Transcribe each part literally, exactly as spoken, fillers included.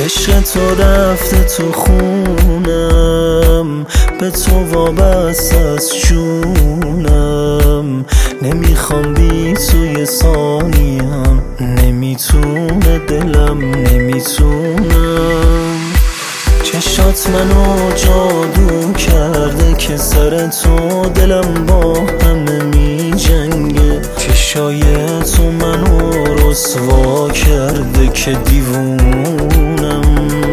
عشق تو رفته تو خونم، به تو وابسته از جونم. نمیخوام بی تو یه ثانیم، نمیتونه دلم، نمیتونم. چشات منو جادو کرده که سر تو دلم با همه می جنگه. چشای تو منو رسوا کرده که دیوونم.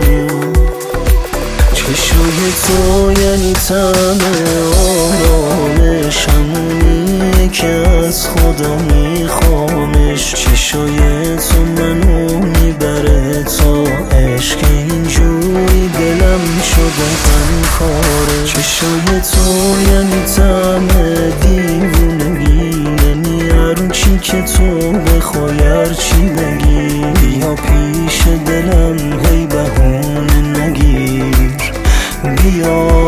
چشای تو یعنی طعم آرامش، همونیه که از خدا میخوامش. چشای تو منو میبره تا عشق اینجوری دلم شده غمخواره. چشای تو یعنی طعم دیوونگی، یعنی هر چی که تو بخوای هرچی بگی. بیا پیش دلم هی بهونه نگیر، بیا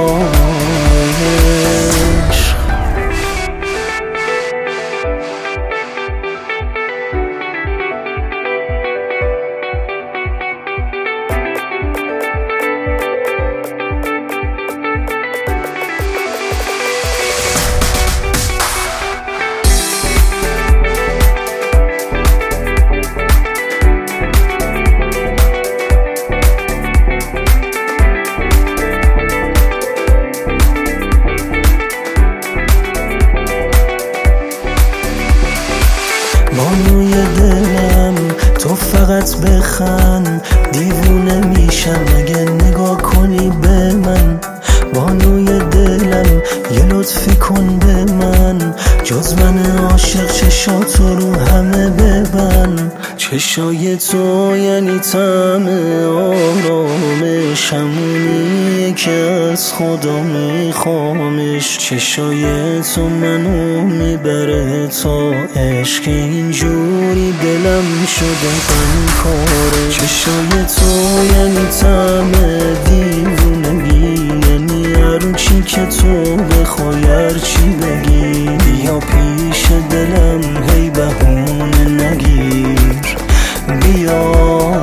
بانوی دلم، تو فقط بخند. دیوونه میشم اگه نگاه کنی به من. بانوی دلم، یه لطفی کن به من. جز من عاشق چشاتو رو همه ببند. چشای تو یعنی طعم آرامش، همونیه که از خدا میخوامش. چشای تو منو میبره تا عشق اینجوری دلم شده غمخواره. چشای تو یعنی طعم دیوونگی، یعنی هر چی که تو بخوای هرچی بگی. بیا پیش دلم هی بهونه نگیر، بیا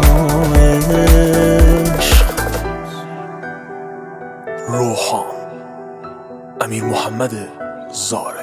عشق. روحان امیر محمد زار.